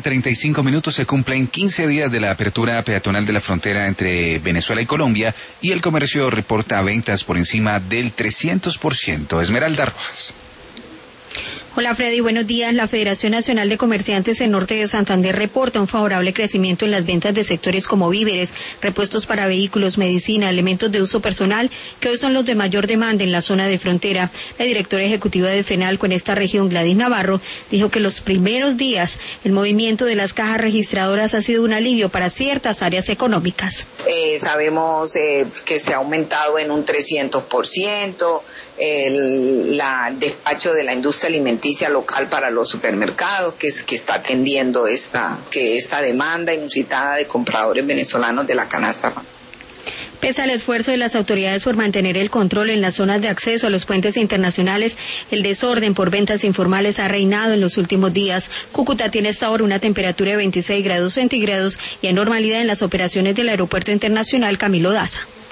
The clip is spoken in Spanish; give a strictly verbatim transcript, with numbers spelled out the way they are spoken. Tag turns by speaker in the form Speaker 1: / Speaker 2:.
Speaker 1: treinta y cinco minutos, se cumplen quince días de la apertura peatonal de la frontera entre Venezuela y Colombia y el comercio reporta ventas por encima del trescientos por ciento. Esmeralda Rojas.
Speaker 2: Hola Freddy, buenos días. La Federación Nacional de Comerciantes en Norte de Santander reporta un favorable crecimiento en las ventas de sectores como víveres, repuestos para vehículos, medicina, elementos de uso personal, que hoy son los de mayor demanda en la zona de frontera. La directora ejecutiva de FENALCO en esta región, Gladys Navarro, dijo que los primeros días el movimiento de las cajas registradoras ha sido un alivio para ciertas áreas económicas.
Speaker 3: Eh, sabemos eh, que se ha aumentado en un trescientos por ciento el la, despacho de la industria alimenticia local para los supermercados, que, es, que está atendiendo esta, que esta demanda inusitada de compradores venezolanos de la canasta.
Speaker 2: Pese al esfuerzo de las autoridades por mantener el control en las zonas de acceso a los puentes internacionales, el desorden por ventas informales ha reinado en los últimos días. Cúcuta tiene hasta ahora una temperatura de veintiséis grados centígrados y anormalidad en las operaciones del Aeropuerto Internacional Camilo Daza.